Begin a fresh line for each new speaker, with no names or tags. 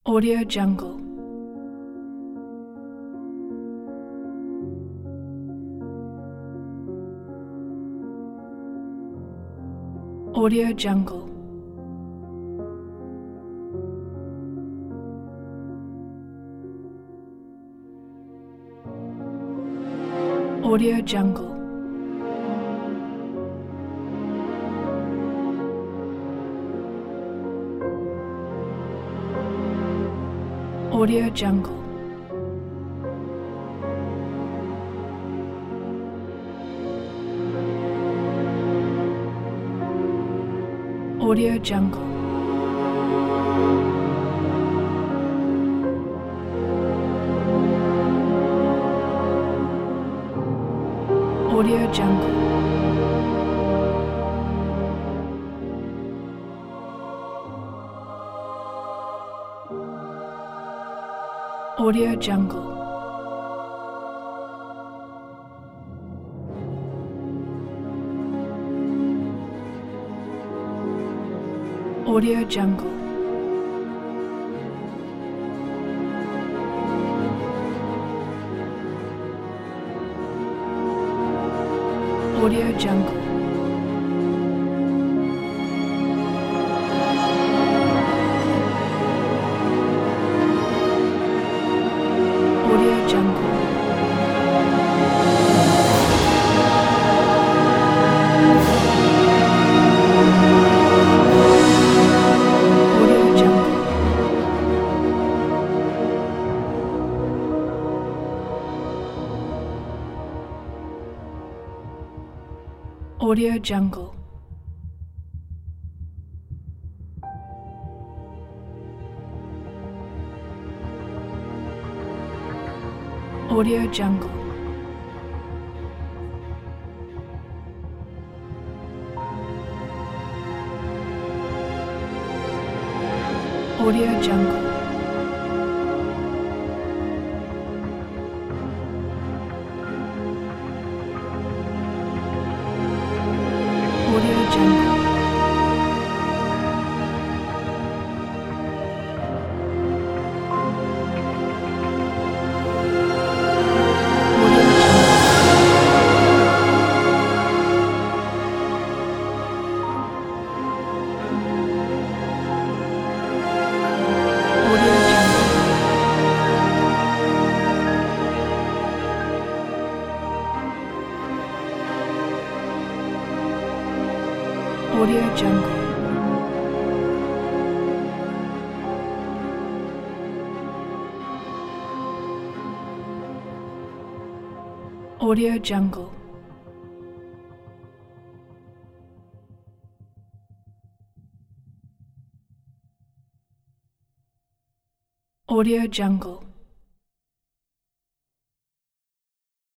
Audio Jungle. Audio Jungle. Audio Jungle. Audio Jungle. Audio Jungle. Audio Jungle. Audio Jungle. Audio Jungle. Audio Jungle. Audio Jungle. Audio Jungle. Audio Jungle. Audio Jungle. Audio Jungle. Audio Jungle. Audio Jungle. Audio Jungle. Audio Jungle.